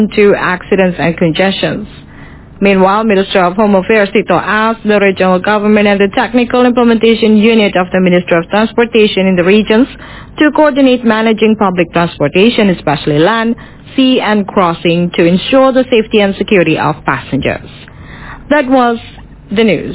to accidents and congestions. Meanwhile, Minister of Home Affairs Tito asked the regional government and the technical implementation unit of the Ministry of Transportation in the regions to coordinate managing public transportation, especially land, sea, and crossing, to ensure the safety and security of passengers. That was the news.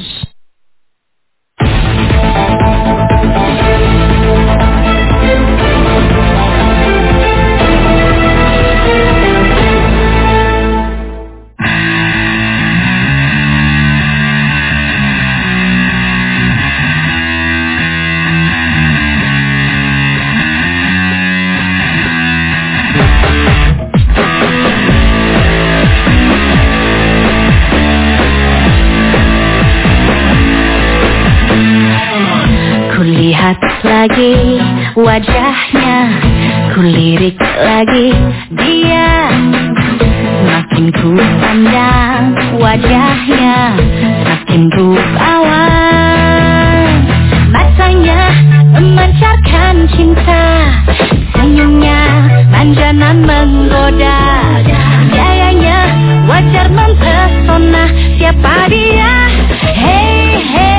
Kulihat lagi wajahnya, kulirik lagi dia. Makin ku pandang wajahnya, makin rupawan. Matanya memancarkan cinta, senyumnya manja dan menggoda. Gayanya wajar mempesona, siapa dia? Hey, hey.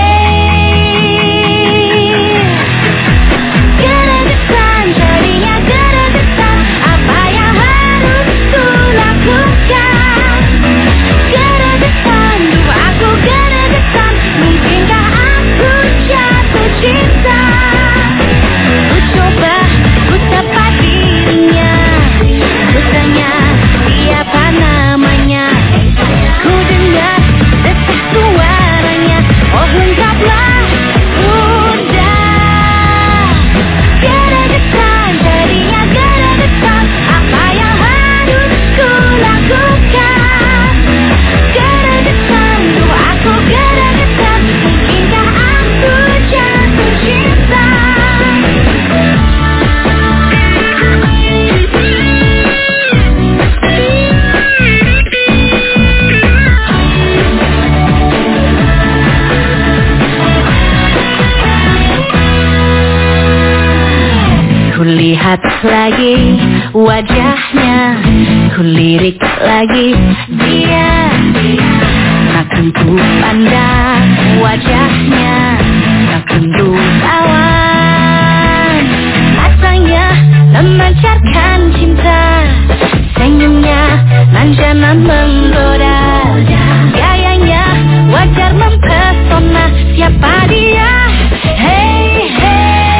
Kulihat lagi wajahnya, kulirik lagi dia. Makin ku pandang wajahnya, makin rupawan. Matanya memancarkan cinta, senyumnya manja dan menggoda. Gayanya wajar mempesona, siapa dia? Hey, hey.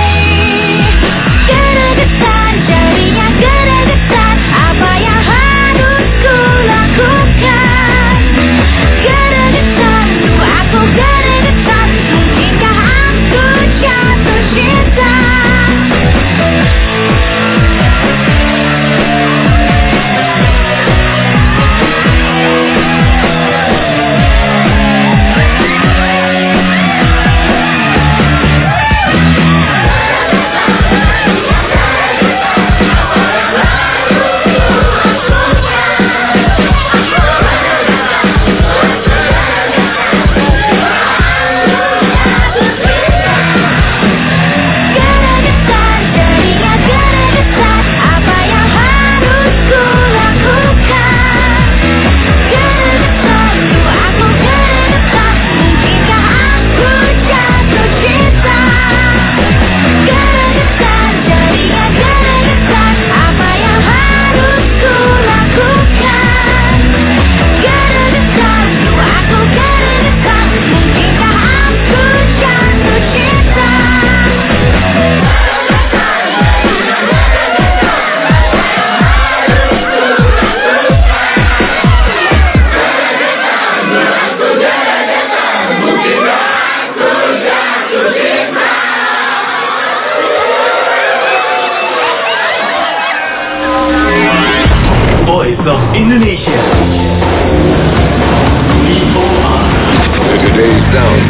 Indonesia. Today's sound.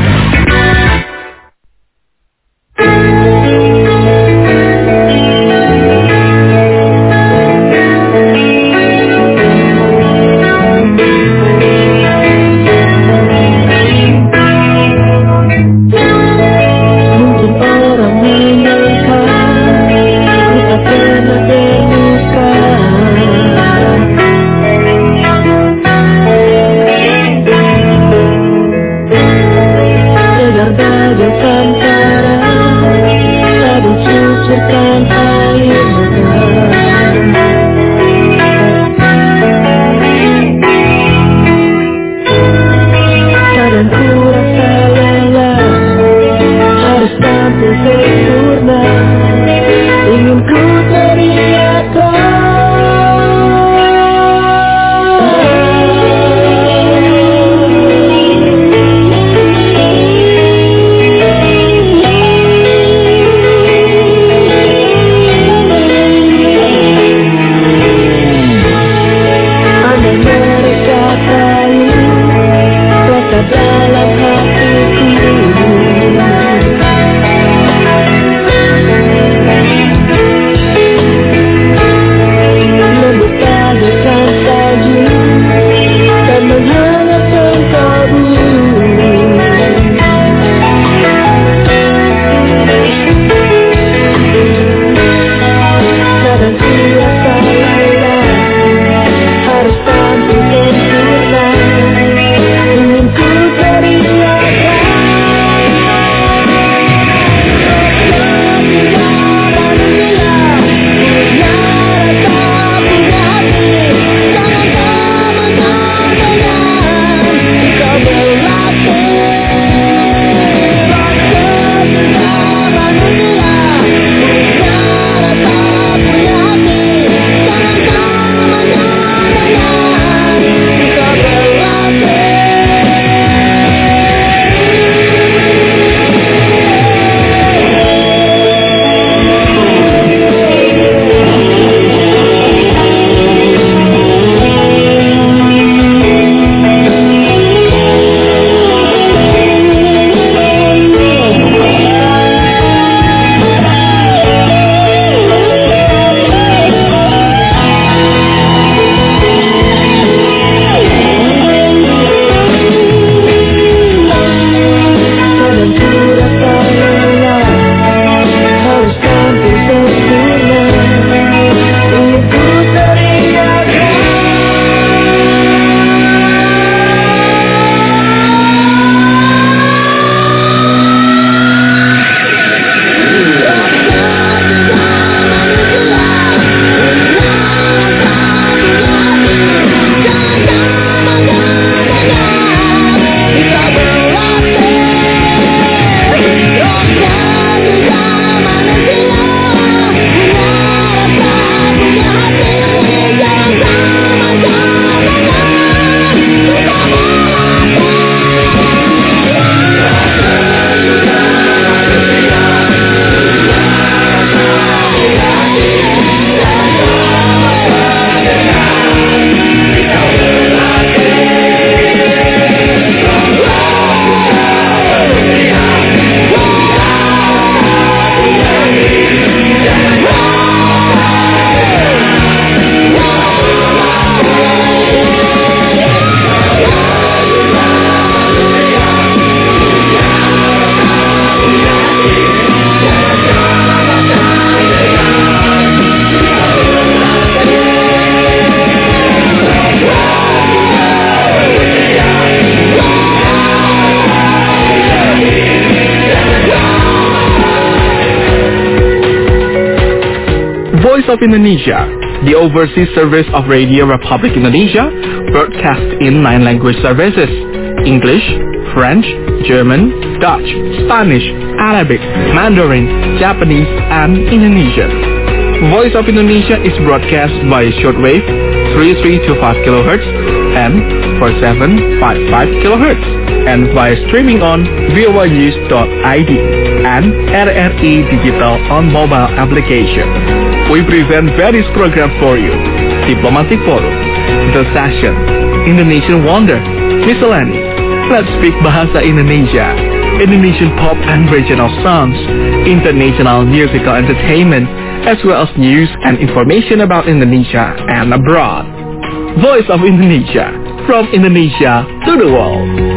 Voice of Indonesia, the overseas service of Radio Republic Indonesia, broadcast in 9 language services: English, French, German, Dutch, Spanish, Arabic, Mandarin, Japanese, and Indonesian. Voice of Indonesia is broadcast by shortwave 3325 kHz and 4755 kHz, and via streaming on voanews.id and RRI Digital on mobile application. We present various programs for you: Diplomatic Forum, The Session, Indonesian Wonder, Miscellaneous, Let's Speak Bahasa Indonesia, Indonesian pop and regional songs, international musical entertainment, as well as news and information about Indonesia and abroad. Voice of Indonesia, from Indonesia to the world.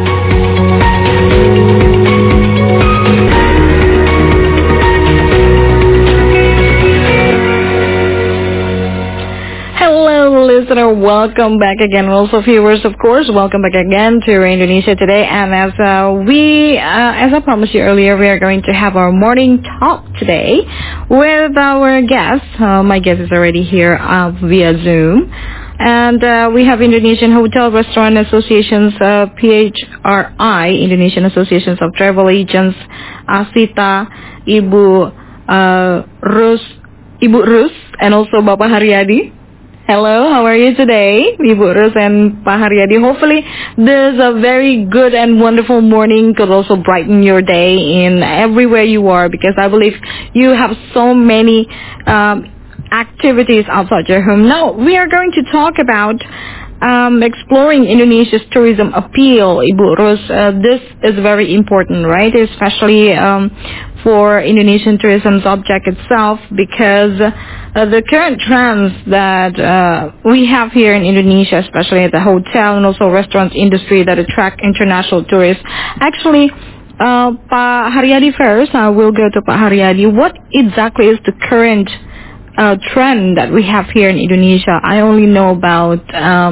Listener, welcome back again. Also viewers, of course, welcome back again to Indonesia Today. And as I promised you earlier, we are going to have our morning talk today with our guest. My guest is already here via Zoom. And we have Indonesian Hotel Restaurant Associations, PHRI, Indonesian Associations of Travel Agents, Asita, Ibu Rus, and also Bapak Haryadi. Hello, how are you today, Ibu Rus and Pak Haryadi? Hopefully this a very good and wonderful morning could also brighten your day in everywhere you are, because I believe you have so many activities outside your home. Now, we are going to talk about exploring Indonesia's tourism appeal, Ibu Rus. This is very important, right? Especially for Indonesian tourism subject itself, because the current trends that we have here in Indonesia, especially at the hotel and also restaurant industry that attract international tourists. Actually, Pak Haryadi first, I will go to Pak Haryadi. What exactly is the current trend that we have here in Indonesia? I only know about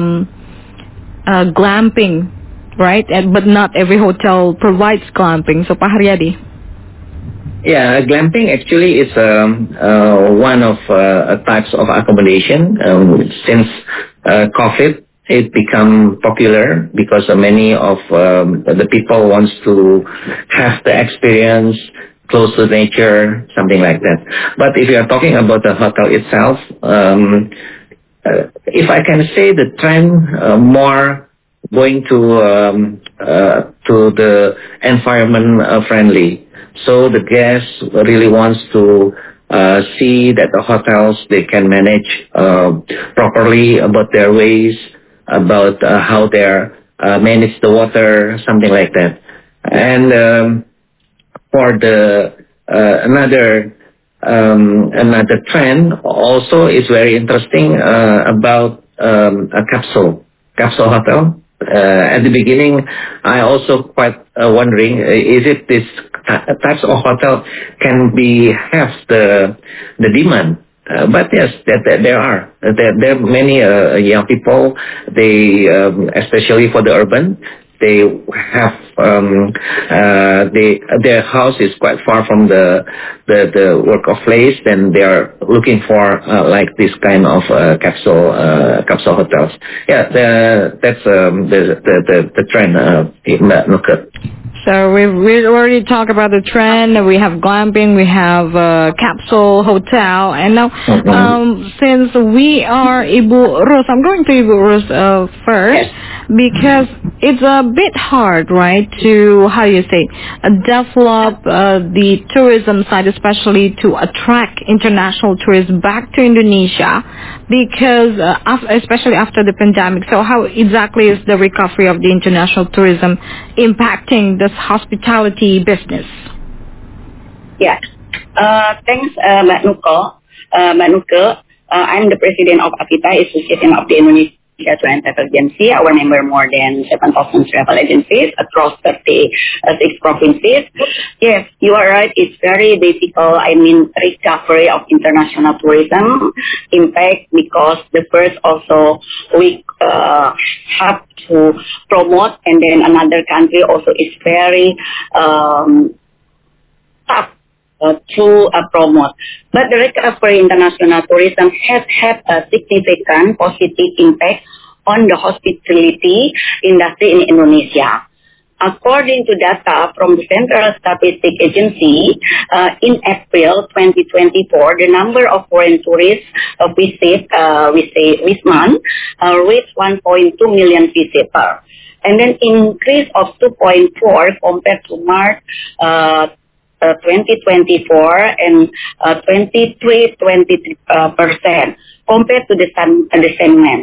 glamping, right? But not every hotel provides glamping. So Pak Haryadi. Yeah, glamping actually is one of types of accommodation. Since COVID, it become popular because many of the people wants to have the experience close to nature, something like that. But if you are talking about the hotel itself, if I can say the trend more going to the environment friendly. So the guests really wants to see that the hotels, they can manage properly about their waste, about how they manage the water, something like that. And for the another trend also is very interesting about a capsule hotel. At the beginning, I also quite wondering, is it this types of hotel can have the demand? But yes, there are many young people. They especially for the urban, they have their house is quite far from the work of place, and they are looking for like this kind of capsule hotels. Yeah, that's the trend, Mbak Nuke. So we already talked about the trend. We have glamping, we have capsule hotel, and now since we are Ibu Rus, I'm going to Ibu Rus first, because it's a bit hard, right, to develop the tourism side, especially to attract international tourists back to Indonesia, because especially after the pandemic. So how exactly is the recovery of the international tourism impacting this hospitality business? Yeah. Thanks, Mbak Nuke. I'm the president of APITA, Association of the Indonesia Tour and Travel Agency. Our member more than 7,000 travel agencies across 36 provinces. Yes, you are right. It's very difficult. Recovery of international tourism impact, because the first also we have to promote, and then another country also is very tough to promote. But the recovery international tourism has had a significant positive impact on the hospitality industry in Indonesia. According to data from the Central Statistics Agency, in April 2024, the number of foreign tourists visit this month reached 1.2 million visitors, and then increase of 2.4 compared to March 2024 and 23% compared to the same month.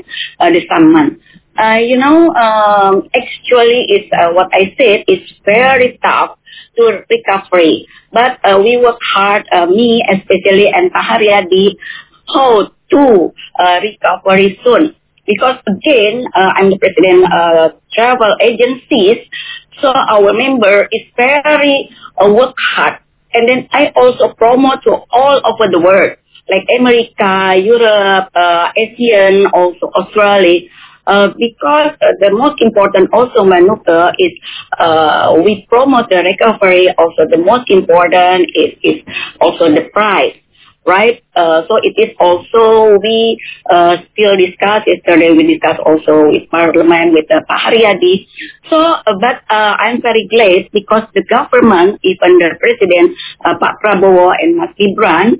Actually, it's what I said. It's very tough to recovery, but we work hard. Me especially and Pak Haryadi, how to recovery soon. Because again, I'm the president of travel agencies, so our member is very work hard. And then I also promote to all over the world, like America, Europe, Asian, also Australia. Because the most important also, Manuka, is we promote the recovery. Also, the most important is also the price, right? So it is also we still discuss. Yesterday we discussed also with Parliament with Pak Haryadi. So, but I'm very glad because the government, even the President Pak Prabowo and Mas Gibran,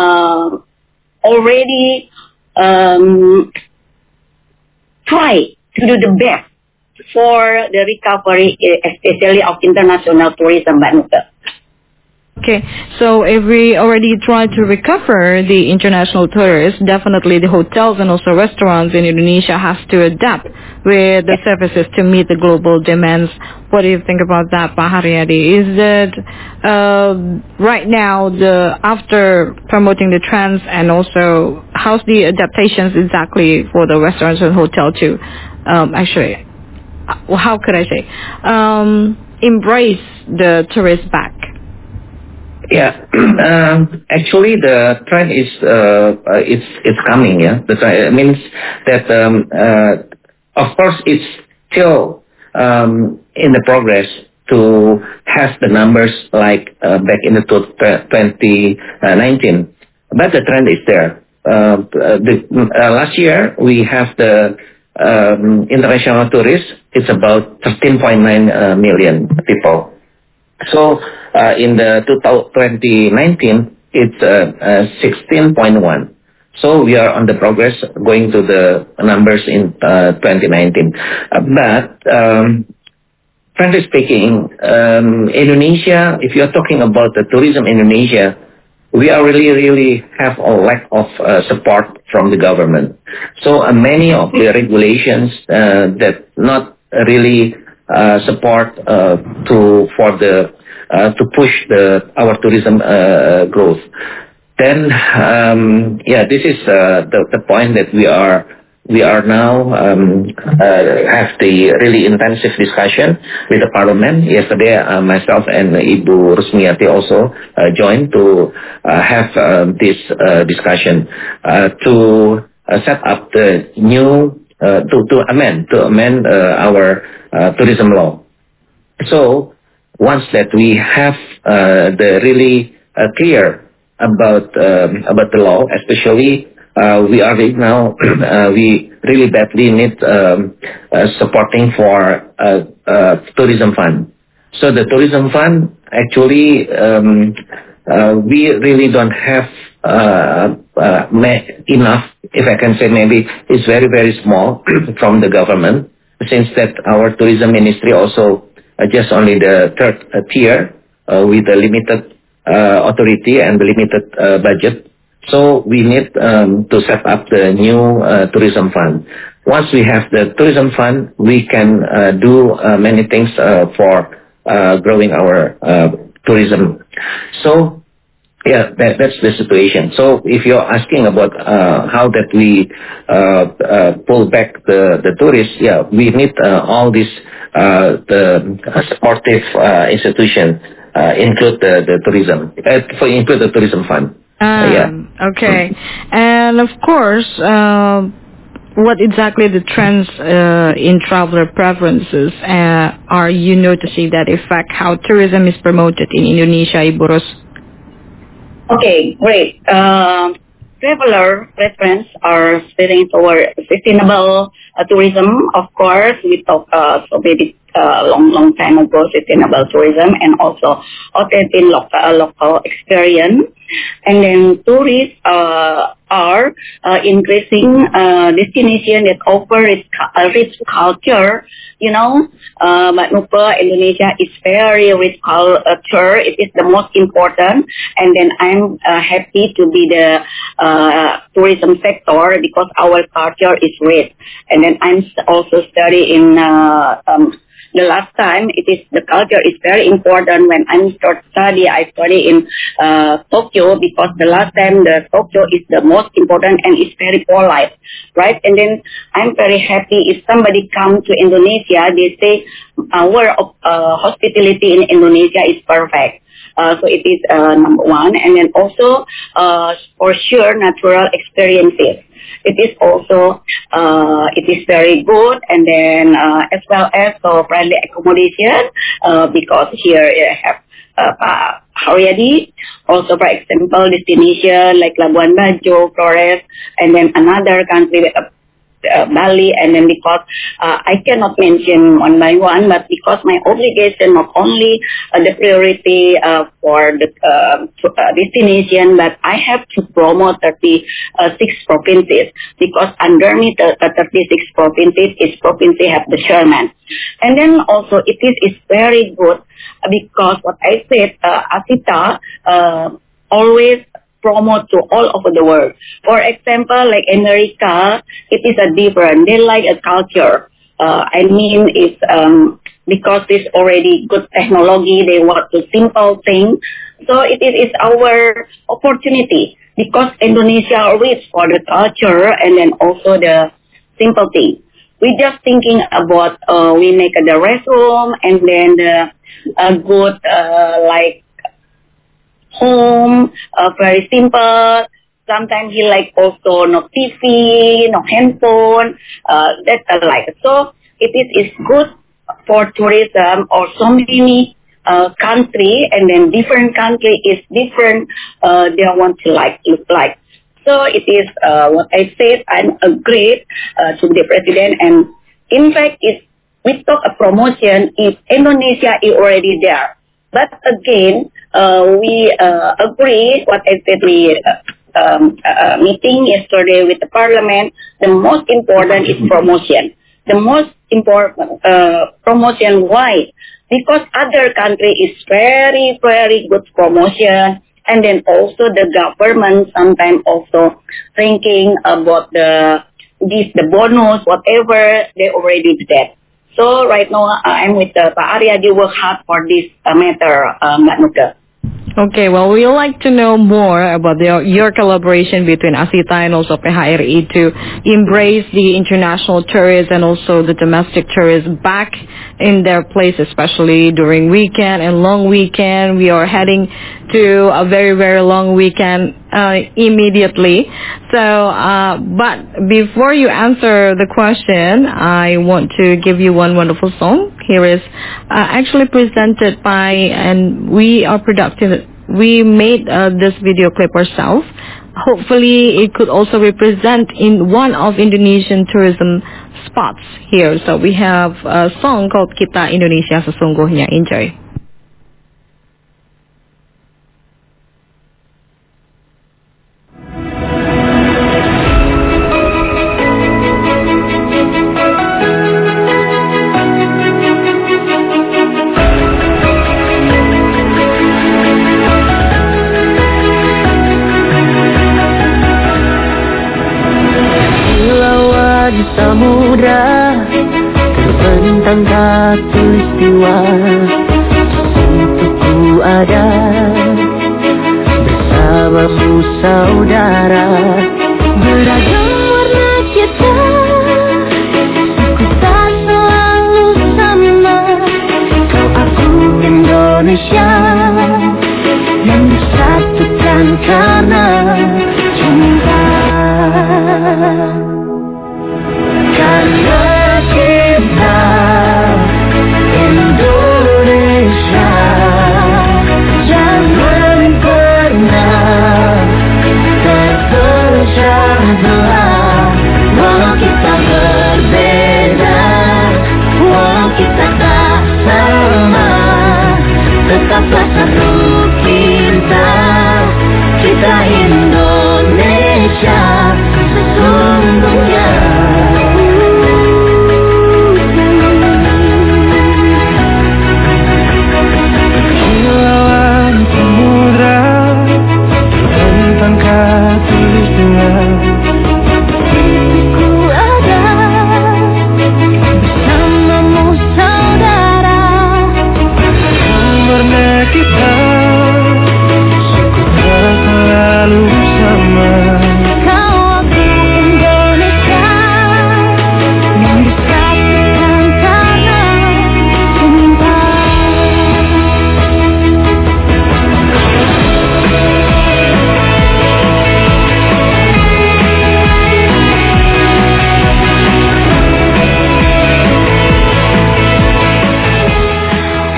already try to do the best for the recovery, especially of international tourism, Manuka. Okay, so if we already try to recover the international tourists, definitely the hotels and also restaurants in Indonesia has to adapt with the services to meet the global demands. What do you think about that, Pak Haryadi? Is that right now, after promoting the trends and also how's the adaptations exactly for the restaurants and hotel to how could I say, embrace the tourists back? Yeah, actually the trend is it's coming. Yeah, the trend means that of course it's still in the progress to have the numbers like back in the 2019, but the trend is there. Last year we have the international tourists. It's about 13.9 million people. So in the 2019, it's 16.1. So we are on the progress going to the numbers in 2019. But frankly speaking, Indonesia, if you're talking about the tourism in Indonesia, we are really have a lack of support from the government. So many of the regulations that not really support to push our tourism growth. Then this is the point that we are now have the really intensive discussion with the Parliament. Yesterday, myself and Ibu Rusmiati also joined to have this discussion to set up the new to amend our tourism law. So once that we have the really clear about the law, especially we are right now we really badly need supporting for tourism fund. So the tourism fund actually we really don't have enough, if I can say, maybe it's very small from the government, since that our tourism ministry also just only the third tier with a limited authority and the limited budget. So we need to set up the new tourism fund. Once we have the tourism fund, we can do many things for growing our tourism. So yeah, that's the situation. So if you're asking about how that we pull back the tourists, yeah, we need all these the supportive institution include the tourism, include the tourism fund. Okay, and of course, what exactly the trends in traveler preferences are you noticing that affect how tourism is promoted in Indonesia, Ibu Rus? Okay, great. Traveler preference are steering toward sustainable tourism. Of course, we talk so maybe long time ago sustainable tourism and also authentic local experience. And then tourists are increasing destination that offer rich culture. You know, Mbak Nuka, Indonesia is very rich culture. It is the most important. And then I'm happy to be the tourism sector because our culture is rich. And then I'm also studying the last time, the culture is very important. When I study in Tokyo because the last time the Tokyo is the most important and it's very polite, right? And then I'm very happy if somebody come to Indonesia, they say our hospitality in Indonesia is perfect. So it is number one. And then also, for sure, natural experiences. It is also, it is very good. And then, as well as friendly accommodation, because here you have, Haryadi, also for example, destination like Labuan Bajo, Flores, and then another country, Bali, and then because I cannot mention one by one, but because my obligation not only the priority for the destination, but I have to promote 36 provinces because underneath the 36 provinces, each province have the chairman. And then also it is very good because what I said, Asita always promote to all over the world. For example, like America, it is a different. They like a culture. I mean, it's because it's already good technology. They want to simple thing. So it is our opportunity because Indonesia rich for the culture and then also the simple thing. We just thinking about we make the restroom and then the good like home, very simple. Sometimes he like also no TV, no handphone. That's like so. It is good for tourism or so many country, and then different country is different. They want to look like. So it is what I said. I'm agreed to the president, and in fact, if we talk a promotion, if Indonesia is already there. But again, we agree what I said we meeting yesterday with the parliament. The most important is promotion. The most important promotion. Why? Because other country is very, very good promotion. And then also the government sometimes also thinking about the bonus, whatever they already did that. So right now I'm with Pak Aryadi work hard for this matter, Mbak Nuka. Okay, well, we'd like to know more about your collaboration between Asita and also PHRI to embrace the international tourists and also the domestic tourists back in their place, especially during weekend and long weekend. We are heading to a very, very long weekend immediately. So, but before you answer the question, I want to give you one wonderful song. Here is actually presented by, and we made this video clip ourselves. Hopefully it could also represent in one of Indonesian tourism spots here. So we have a song called Kita Indonesia Sesungguhnya. Enjoy. Samudra terbentang katulistiwa, untukku ada bersamamu saudara. Beragam warna kita, suku tak selalu sama. Kau aku Indonesia yang disatukan karena cinta. Karena kita Indonesia, jangan pernah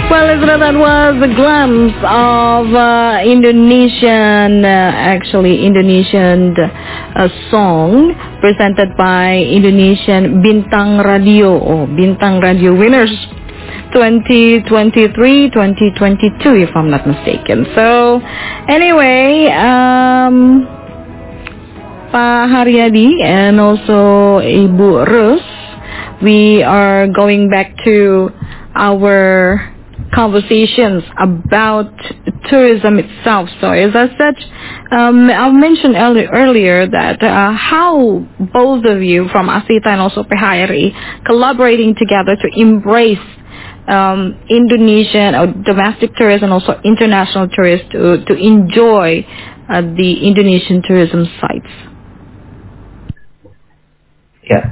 Well, listener, that was a glimpse of Indonesian song presented by Indonesian Bintang Radio or Bintang Radio winners 2023-2022, if I'm not mistaken. So, anyway, Pak Haryadi and also Ibu Rus, we are going back to our conversations about tourism itself. So as I said, I mentioned earlier that how both of you from ASITA and also PHRI collaborating together to embrace Indonesian or domestic tourists and also international tourists to enjoy the Indonesian tourism sites. Yeah.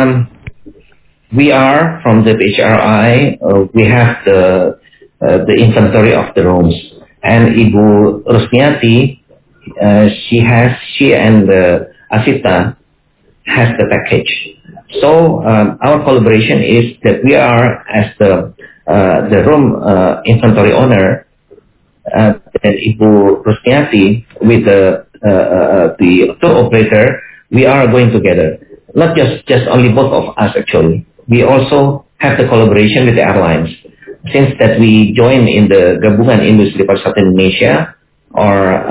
We are from the PHRI. We have the inventory of the rooms, and Ibu Rusmiati, she and ASITA has the package. So our collaboration is that we are as the room inventory owner, and Ibu Rusmiati with the tour operator. We are going together. Not just only both of us actually. We also have the collaboration with the airlines. Since that we join in the Gabungan Industri Pariwisata Indonesia or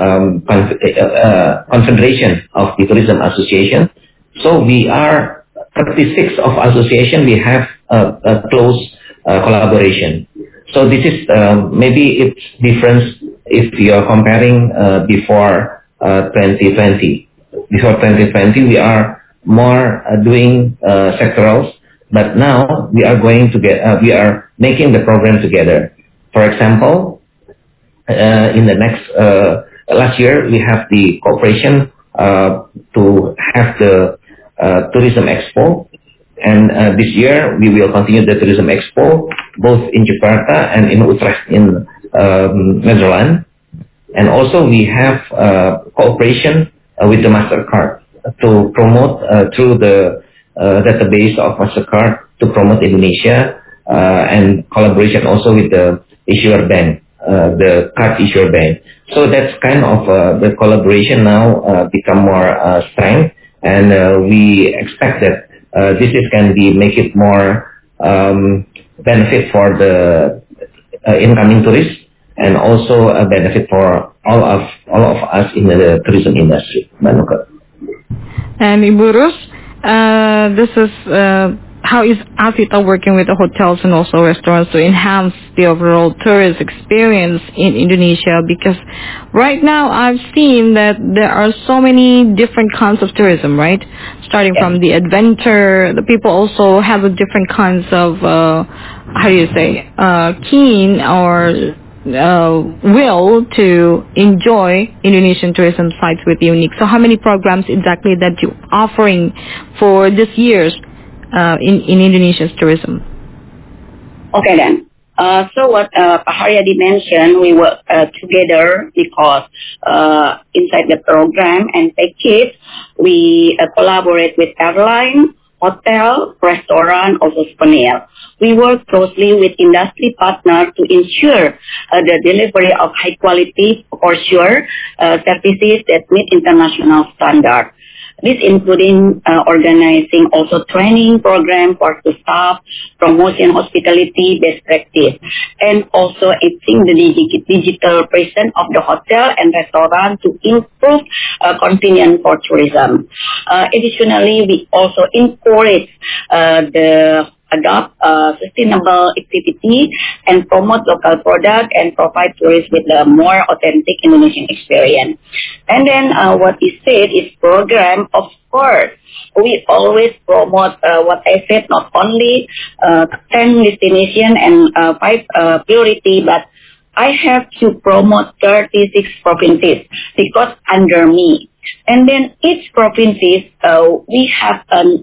Confederation of the Tourism Association. So we are 36 of association. We have a close collaboration. So this is maybe it's difference if you are comparing before 2020. Before 2020, we are more doing sectorals. But now we are going to we are making the program together. For example, in the next last year we have the cooperation to have the tourism expo, and this year we will continue the tourism expo both in Jakarta and in Utrecht in Netherlands, and also we have cooperation with the Mastercard to promote through the database of Mastercard to promote Indonesia, and collaboration also with the issuer bank, the card issuer bank. So that's kind of the collaboration now become more strength, and we expect that this can make it more benefit for the incoming tourists, and also a benefit for all of us in the tourism industry. Manuka. And Ibu Rus, this is how is ASITA working with the hotels and also restaurants to enhance the overall tourist experience in Indonesia? Because right now I've seen that there are so many different kinds of tourism, right? Starting from the adventure, the people also have a different kinds of, keen or will to enjoy Indonesian tourism sites with Unique. So how many programs exactly that you're offering for this year's in Indonesia's tourism? Okay then. So what Pak Haryadi mentioned, we work together because inside the program and package, we collaborate with airline, hotel, restaurant, also souvenir. We work closely with industry partners to ensure the delivery of high quality, for sure, services that meet international standards. This including organizing also training program for the staff, promotion hospitality best practice, and also aiding the digital presence of the hotel and restaurant to improve convenience for tourism. Additionally, we also encourage adopt sustainable activity and promote local product and provide tourists with a more authentic Indonesian experience. And then what is said is program, of course, we always promote what I said, not only 10 destination and 5 priority, but I have to promote 36 provinces because under me. And then each provinces, we have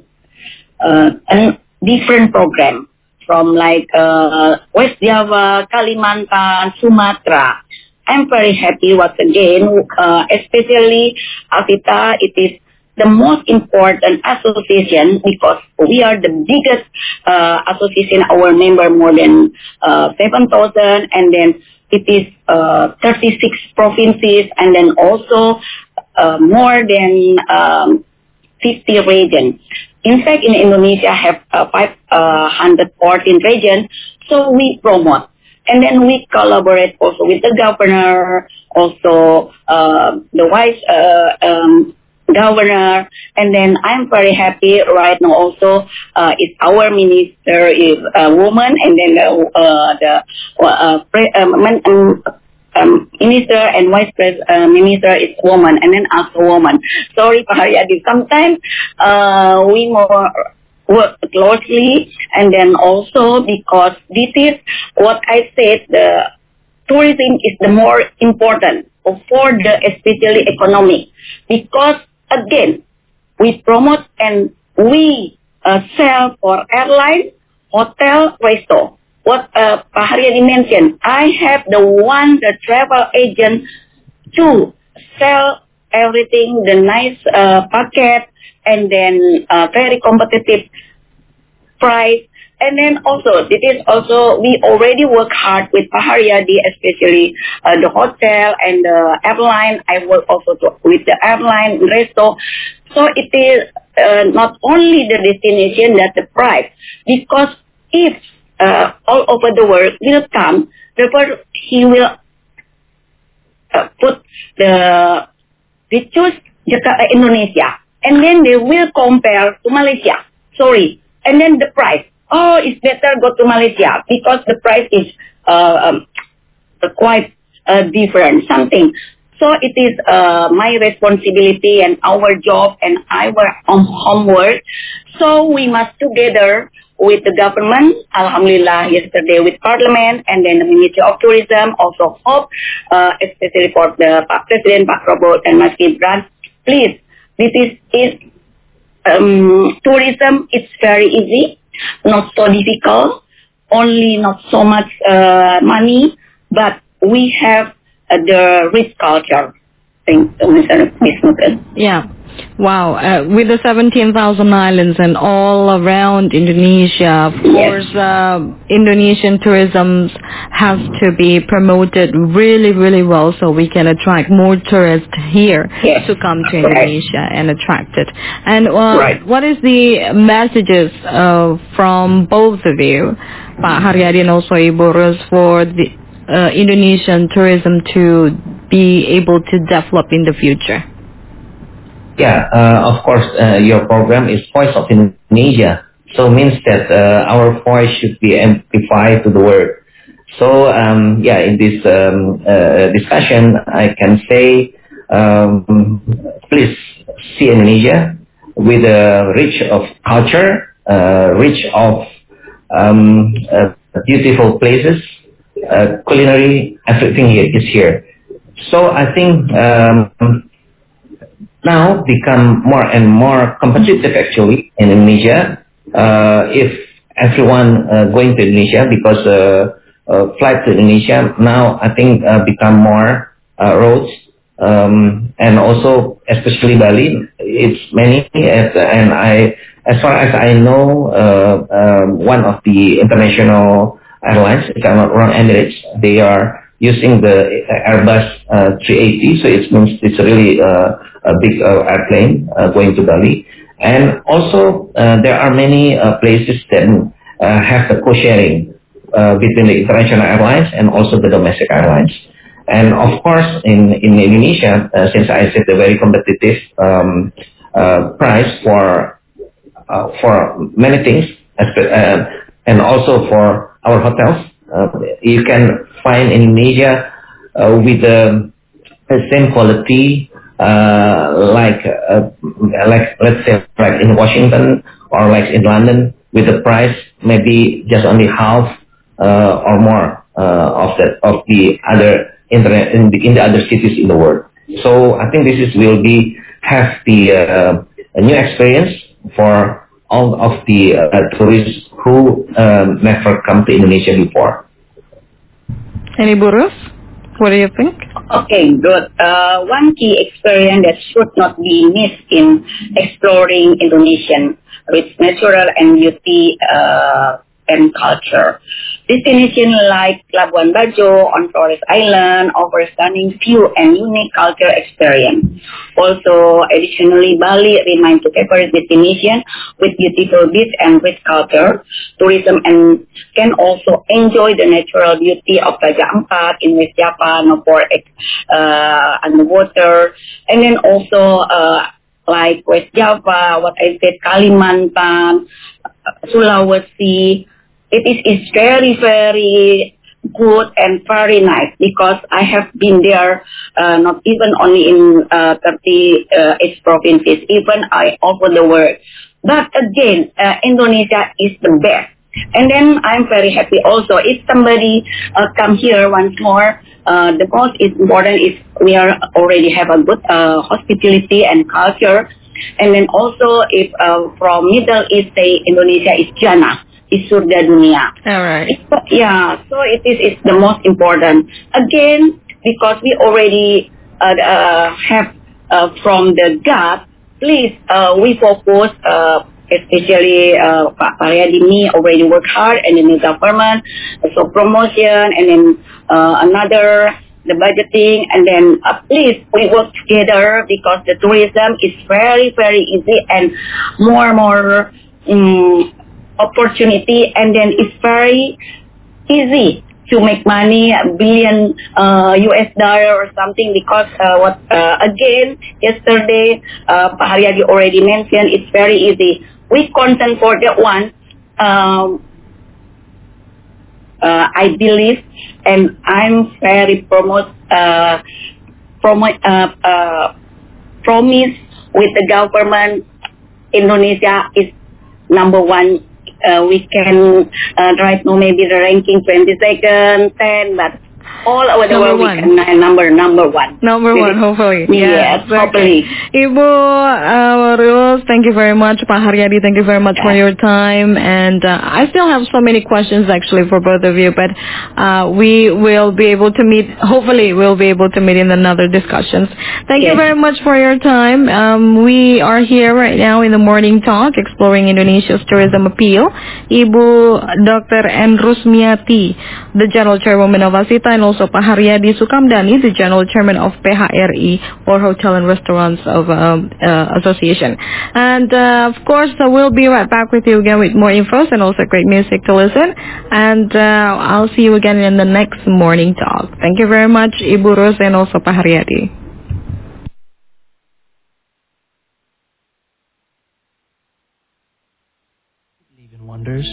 a different program from like West Java, Kalimantan, Sumatra. I'm very happy once again, especially ASITA, it is the most important association because we are the biggest association. Our member more than 7,000, and then it is 36 provinces, and then also more than 50 regions. In fact, in Indonesia have 514 regions, so we promote. And then we collaborate also with the governor, also the vice governor, and then I'm very happy right now also is our minister is a woman, and then minister and vice president minister is woman, and then also woman. Sorry, Pak Haryadi. Sometimes we more work closely, and then also because this is what I said, the tourism is the more important for the especially economic, because again we promote and we sell for airline, hotel, resto. What Pak Haryadi mentioned, I have the travel agent to sell everything, the nice packet, and then very competitive price. And then also, this is also, we already work hard with Pak Haryadi, especially the hotel and the airline. I work also with the airline, resto. So it is not only the destination, that the price. Because if all over the world will come, therefore he will put they choose Indonesia. And then they will compare to Malaysia. Sorry. And then the price. Oh, it's better go to Malaysia because the price is quite different. Something. So it is my responsibility and our job and our homework. So we must together with the government, alhamdulillah, yesterday with parliament, and then the Ministry of Tourism, also hope, especially for the President, Pak Prabowo and Mas Gibran, please, this is tourism, it's very easy, not so difficult, only not so much money, but we have the rich culture. Thank you, Mr. Ms. Yeah. Wow. With the 17,000 islands and all around Indonesia, of course, Indonesian tourism has to be promoted really, really well so we can attract more tourists here to come to Indonesia and attract it. And what is the messages from both of you, Pak Haryadi and also Ibu Rus, for the Indonesian tourism to be able to develop in the future? Yeah, of course, your program is Voice of Indonesia. So means that our voice should be amplified to the world. So, in this discussion, I can say, please see Indonesia with a rich of culture, rich of beautiful places, culinary, everything here is here. So I think now become more and more competitive actually in Indonesia. If everyone going to Indonesia, because flight to Indonesia now I think become more roads, and also especially Bali, it's many, and as far as I know, one of the international airlines, if I'm not wrong, Emirates, they are using the Airbus 380, so it means it's really a big airplane going to Bali. And also, there are many places that have the co-sharing between the international airlines and also the domestic airlines. And of course, in Indonesia, since I said the very competitive price for many things, and also for our hotels, you can find in Indonesia with the same quality, like let's say like in Washington or like in London, with the price maybe just only half or more of the other in the other cities in the world. So I think this will have the a new experience for all of the tourists who never come to Indonesia before. Any Ibu Rus? What do you think? Okay, good. One key experience that should not be missed in exploring Indonesian rich natural and beauty and culture. Destinations like Labuan Bajo on Flores Island offer stunning view and unique culture experience. Also, additionally, Bali remains a favorite destination with beautiful beach and rich culture. Tourism and can also enjoy the natural beauty of Raja Ampat in West Java, Nopor underwater, and then also like West Java, what I said, Kalimantan, Sulawesi. It's very, very good and very nice because I have been there not even only in 38 provinces, even over the world. But again, Indonesia is the best. And then I'm very happy also if somebody come here once more. The most important is we already have a good hospitality and culture. And then also if from Middle East, say Indonesia is Jannah. Is surga dunia. All right. Yeah, so it's the most important. Again, because we already have from the God, please we focus, especially Pak Haryadi already work hard, and then the government, so promotion, and then another the budgeting, and then please we work together because the tourism is very, very easy and more opportunity, and then it's very easy to make money, $1 billion US dollar or something, because again yesterday Pak Haryadi already mentioned it's very easy. We content for that one. I believe, and I'm very promise with the government. Indonesia is number one. We can right now maybe the ranking 22nd, 10, but all over the world we can number one. Number one, hopefully. Yes, hopefully. Ibu Rus, thank you very much. Pak Haryadi, thank you very much for your time. And I still have so many questions actually for both of you, but we will be able to meet, hopefully we'll be able to meet in another discussions. Thank you very much for your time. We are here right now in the Morning Talk, exploring Indonesia's tourism appeal. Ibu Dr. N. Rusmiati, the General Chairwoman of Asita, and also Pak Haryadi Sukamdhani, the General Chairman of PHRI, or Hotel and Restaurants of Association. And of course, we'll be right back with you again with more infos and also great music to listen. And I'll see you again in the next Morning Talk. Thank you very much, Ibu Rus and also Pak Haryadi. Believe in wonders.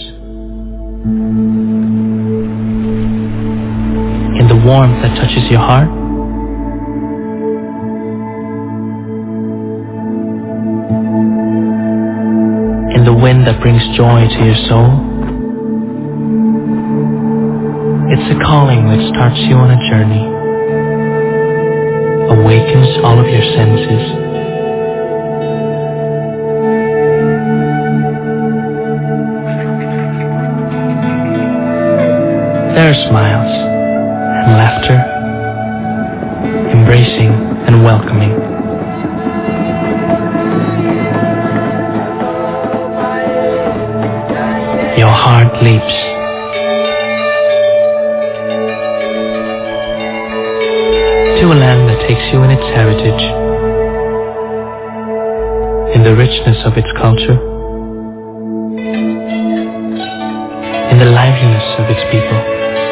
In the warmth that touches your heart, in the wind that brings joy to your soul. It's a calling that starts you on a journey, awakens all of your senses. There are smiles and laughter, embracing and welcoming. Your heart leaps. To a land that takes you in its heritage, in the richness of its culture, in the liveliness of its people.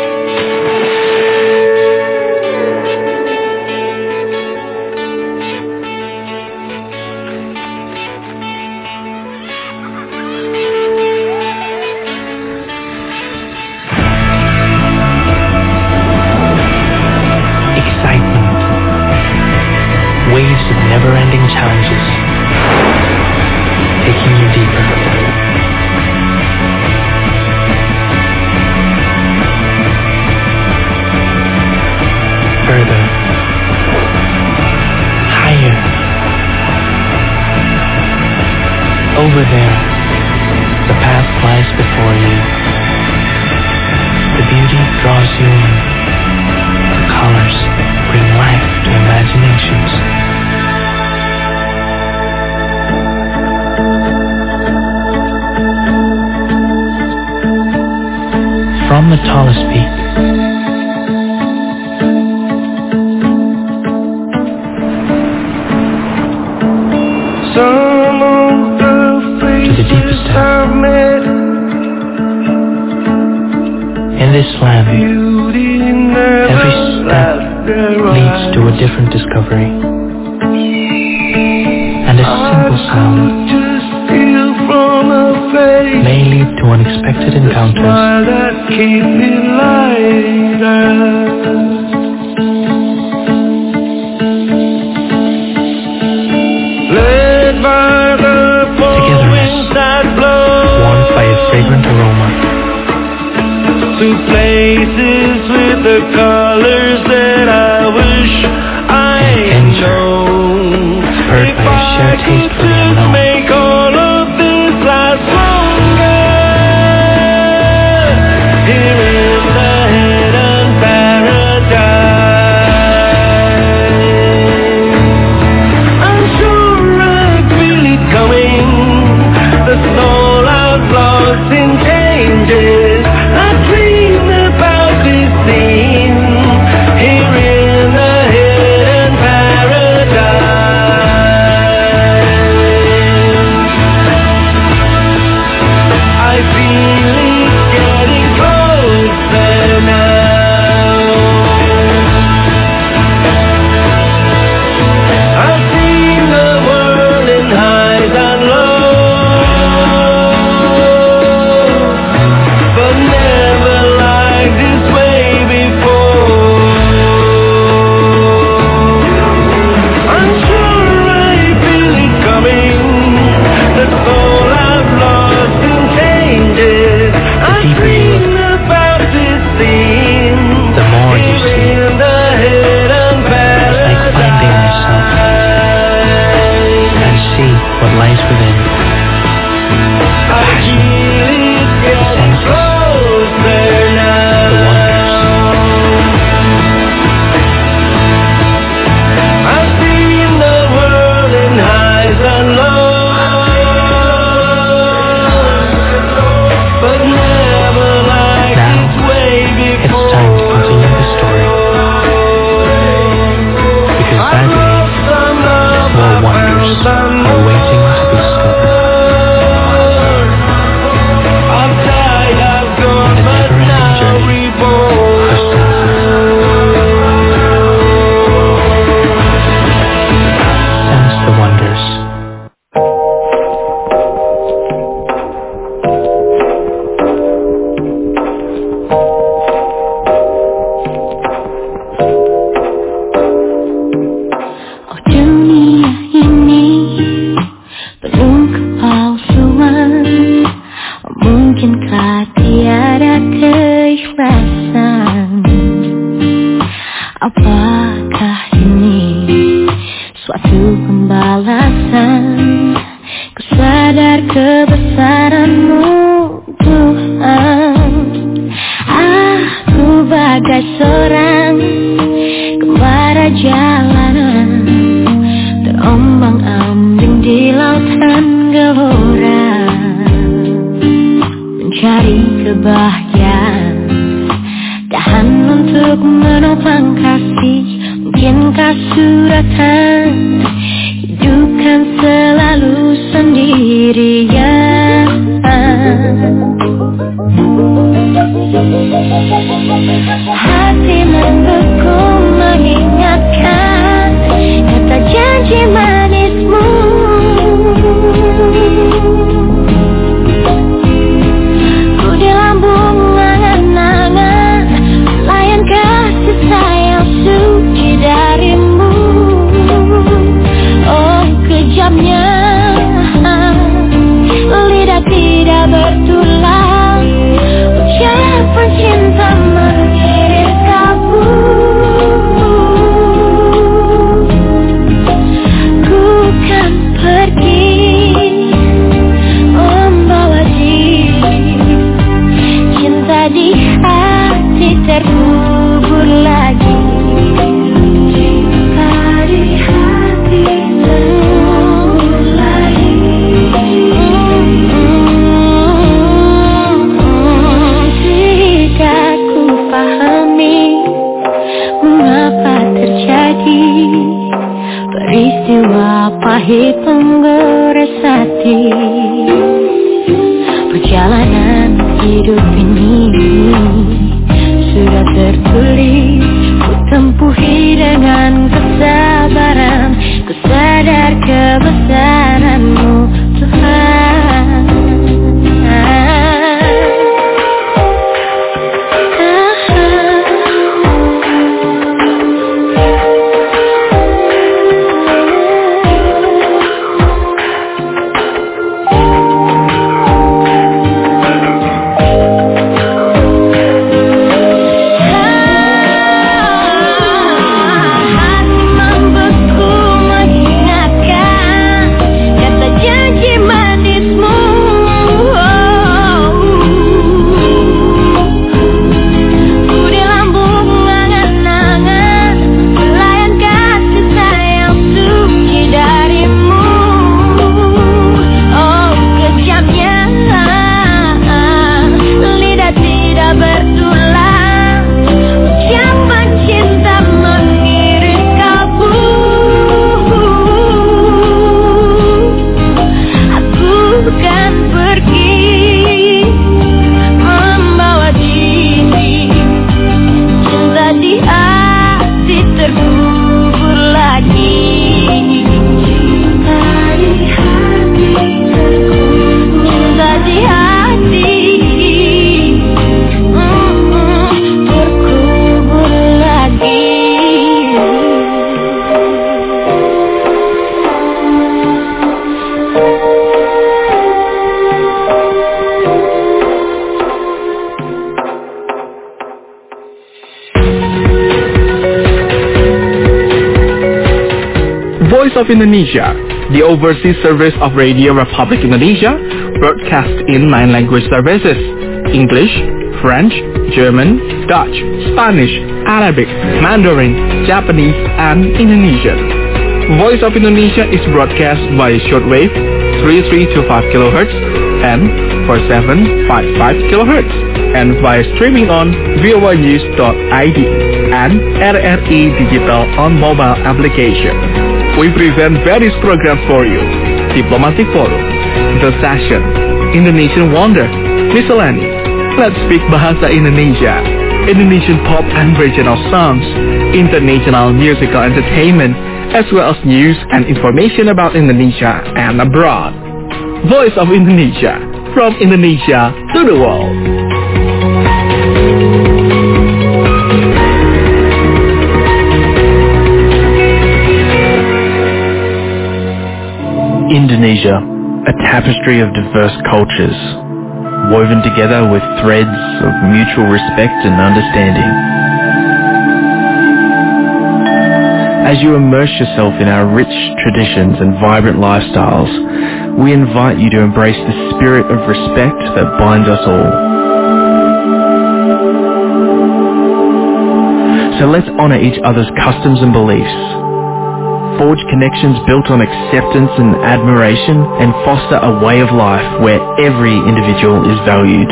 Waves of never-ending challenges, taking you deeper. from the tallest peak. To the deepest depths. In this land, every step leads to a different discovery. And a simple sound may lead to unexpected encounters. Togetherness, warmed by a fragrant aroma. To places with the colors that I wish I know. Spurred by a shared taste for the unknown. Make all of this last longer. Here in the hidden paradise. I'm sure I feel it coming. The soul I've lost in changes. I dream about this scene. Here in the hidden paradise. I feel it getting closer now. I've seen the world in highs and lows, but never like this way before. I'm sure I feel it coming. The soul I've lost in changes. I deeper you dream about this scene. The more you Here see, in the hidden like finding yourself paradise. and see what lies within. I feel it getting closer now. I've seen the world in highs and lows, but never like Now, this way it's before. time to continue the story. Because I believe more wonders are waiting to be discovered. I've died, I've gone, In the but never-ending now journey reborn. of senses. Sense the wonders. Oh dunia ini penuh kepalsuan. Oh, mungkinkah tiada keikhlasan? Apakah ini suatu pembalasan? Ku sadar kebesaran-Mu Tuhan. Aku bagai seorang gembala jalanan, terombang-ambing di lautan gelora, mencari kebahagiaan, tahan untuk menopang kasih. Mungkinkah suratan hidup kan selalu sendirian? Hati membeku mengingatkan kata janji manismu. Ku di lambung angan-angan layan kasih sayang suci darimu. Oh kejamnya pahit menggores hati. Perjalanan hidup ini sudah tertulis, ku tempuhi dengan kesabaran. Ku sadar kebesaran-Mu Tuhan. Voice of Indonesia, the overseas service of Radio Republic Indonesia, broadcast in 9 language services: English, French, German, Dutch, Spanish, Arabic, Mandarin, Japanese, and Indonesian. Voice of Indonesia is broadcast via shortwave 3325 kHz and 4755 kHz, and via streaming on voanews.id and RRI Digital on mobile application. We present various programs for you: Diplomatic Forum, The Session, Indonesian Wonder, Miscellany, Let's Speak Bahasa Indonesia, Indonesian pop and regional songs, international musical entertainment, as well as news and information about Indonesia and abroad. Voice of Indonesia, from Indonesia to the world. Indonesia, a tapestry of diverse cultures, woven together with threads of mutual respect and understanding. As you immerse yourself in our rich traditions and vibrant lifestyles, we invite you to embrace the spirit of respect that binds us all. So let's honor each other's customs and beliefs, forge connections built on acceptance and admiration, and foster a way of life where every individual is valued.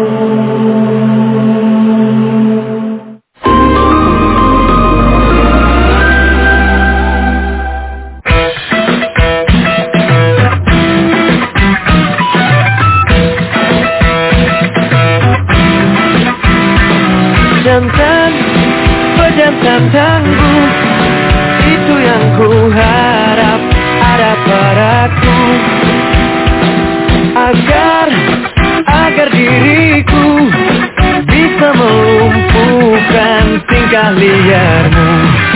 Jangan berjantan tangguh, itu yang ku harap ada padaku, agar diriku bisa melumpuhkan tingkah liarmu.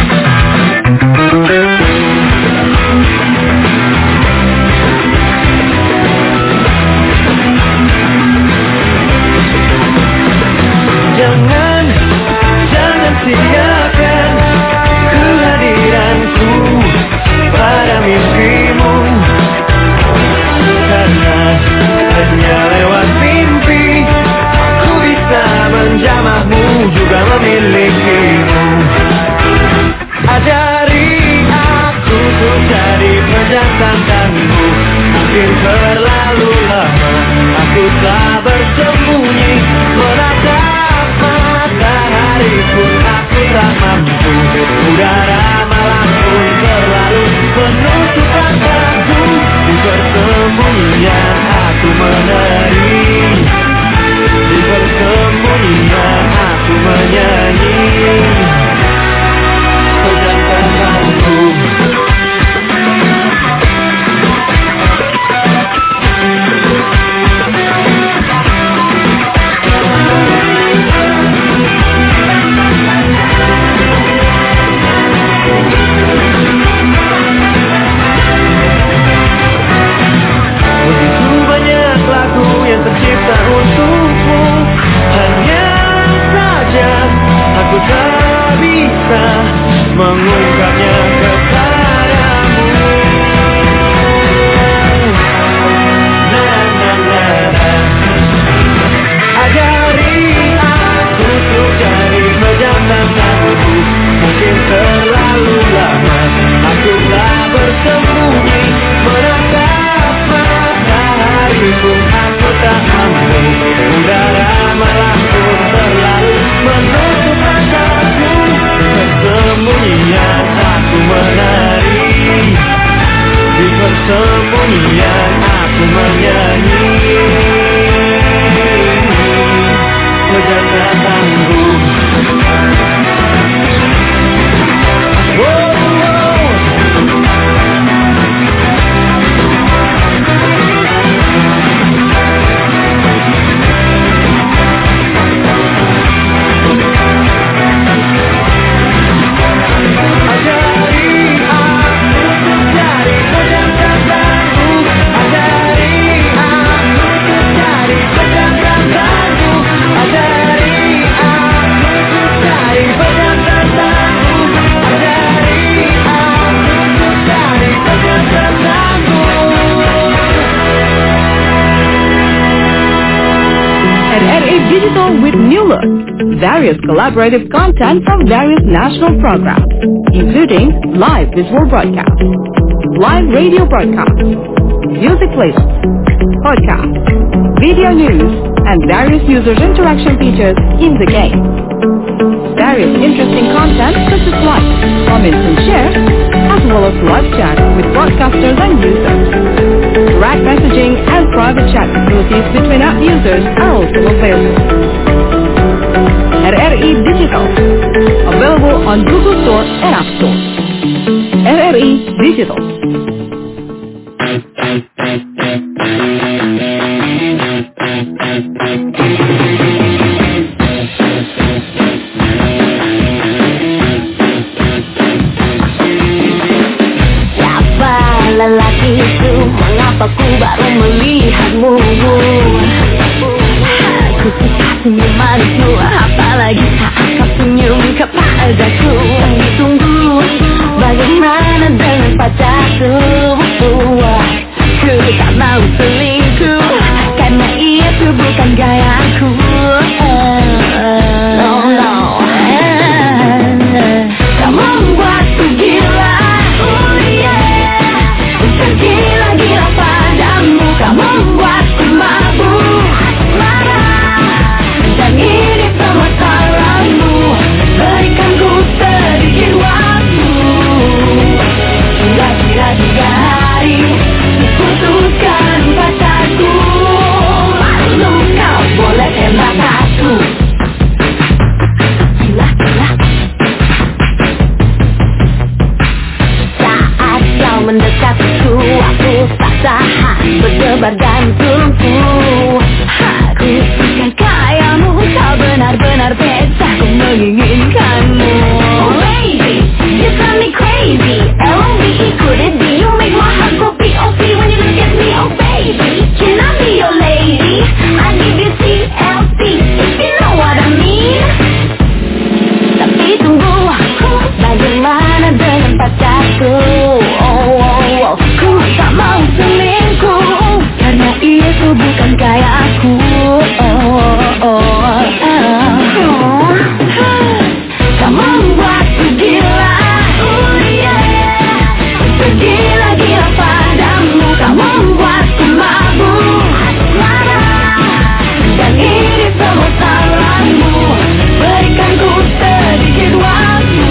Jangan siakan kehadiranku pada mimpimu, karena hanya lewat mimpi new look, various collaborative content from various national programs, including live visual broadcasts, live radio broadcasts, music playlists, podcasts, video news, and various users interaction features in the game. Various interesting content such as likes, comments and shares, as well as live chat with broadcasters and users. Direct messaging and private chat facilities between app users are also available. RRI Digital, available on Google Store and App Store. RRI Digital. Lelaki itu, mengapa ku baru melihatmu? Ku suka senyum manismu, apalagi saat kau senyum kepadaku. Tunggu, bagaimana dengan pacarku? Ku tak mau selingkuh, karena itu bukan gayaku. Kau membuatku gila. Gila-gila padamu, kau membuatku mabuk, marah. Dan ini semua salahmu, berikan ku sedikit waktu. Kira-kira 3 hari, putuskan pacarku. Malu kau boleh tembak aku. Mendekatku, aku tak tahan berdebar dan lumpuh. Aku bukan kayamu, kau benar-benar beda, aku menginginkanmu. Oh baby, you drive me crazy. L-O-V-E, could it be? You make my heart go P-O-P when you look at me. Oh baby, can I be your lady? I give you TLC, if you know what I mean. Tapi tunggu, bagaimana dengan pacarku? Ku tak mau selingkuh, karena itu bukan gayaku. Kau membuatku gila, gila-gila padamu. Kau membuatku mabuk, marah. Dan ini semua salahmu, berikan ku sedikit waktu.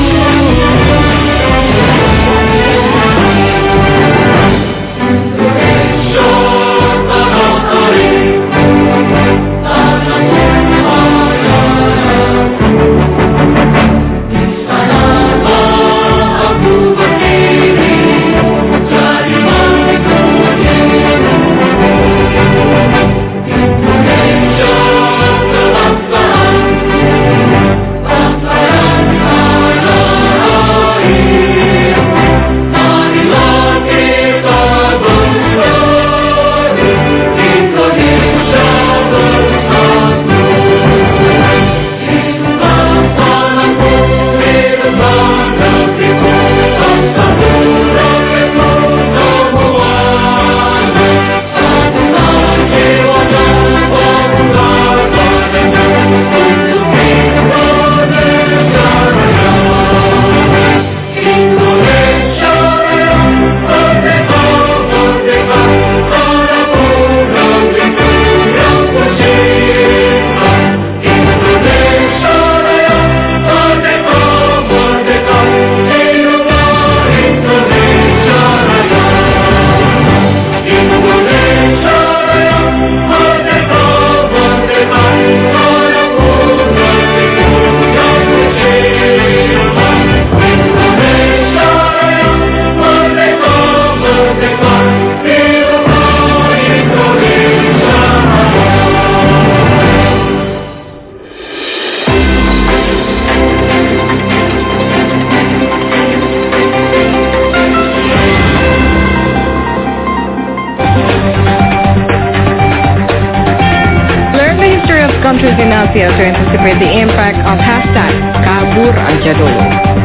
countries in Asia to anticipate the impact of hashtag Kabur Aja Dulu.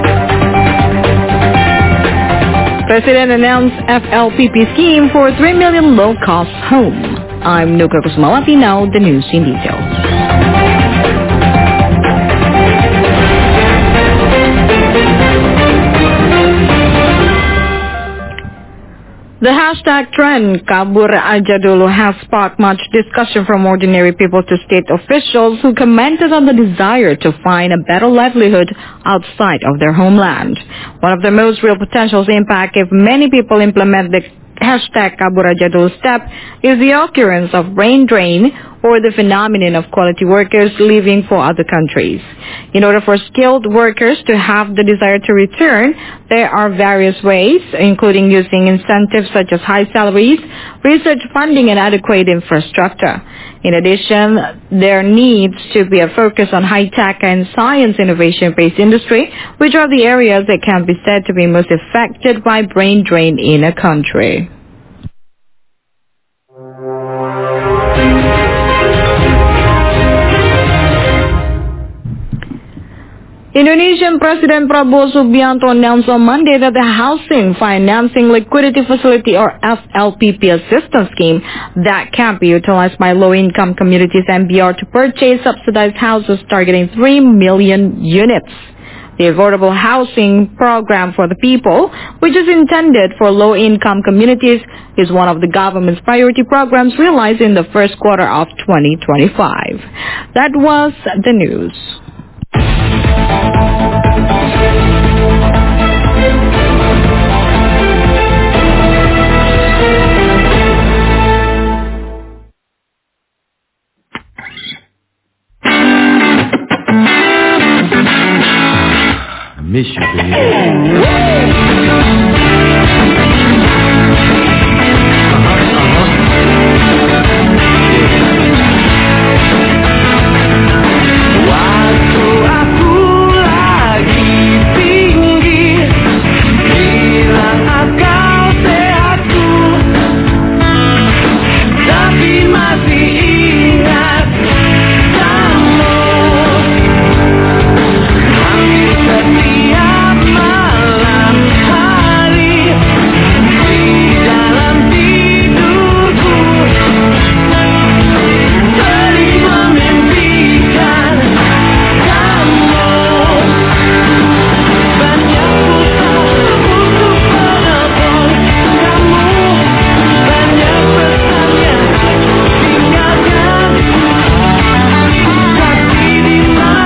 President announced FLPP scheme for 3 million low-cost home. I'm Nuka Kusmawati, now the news in detail. The hashtag trend, Kabur Aja Dulu, has sparked much discussion from ordinary people to state officials who commented on the desire to find a better livelihood outside of their homeland. One of the most real potentials impact if many people implement the hashtag Kabur Aja Dulu step is the occurrence of brain drain or the phenomenon of quality workers leaving for other countries. In order for skilled workers to have the desire to return, there are various ways, including using incentives such as high salaries, research funding, and adequate infrastructure. In addition, there needs to be a focus on high-tech and science innovation-based industry, which are the areas that can be said to be most affected by brain drain in a country. Indonesian President Prabowo Subianto announced on Monday that the Housing Financing Liquidity Facility or FLPP assistance scheme that can be utilized by low-income communities MBR to purchase subsidized houses targeting 3 million units. The Affordable Housing Program for the People, which is intended for low-income communities, is one of the government's priority programs realized in the first quarter of 2025. That was the news. I miss you, baby.